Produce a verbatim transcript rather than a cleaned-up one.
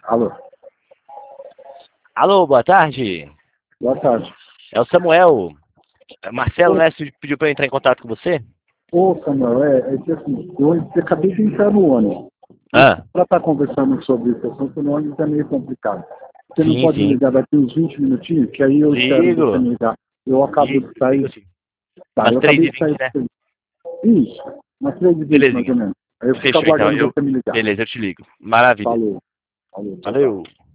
Alô. Alô, boa tarde. Boa tarde. É o Samuel. Marcelo Oi. Mestre pediu para eu entrar em contato com você? Ô, Samuel, é, é que assim, eu acabei de entrar no ônibus. Ah, Para estar conversando sobre esse assunto, no ônibus é meio complicado. Você não sim, pode me sim. ligar daqui uns vinte minutinhos, que aí eu espero você Ligo. me ligar. Eu acabo Ligo, de ligo sair. sim. Tá, Umas eu três acabei e de sair. vinte, né? Isso, umas três e vinte mais ou Belezinha. menos. Aí eu fico Fechou, então. aguardando Eu... você me ligar. Beleza, eu te ligo. Maravilha. Falou. Falou, tchau, tchau. Valeu.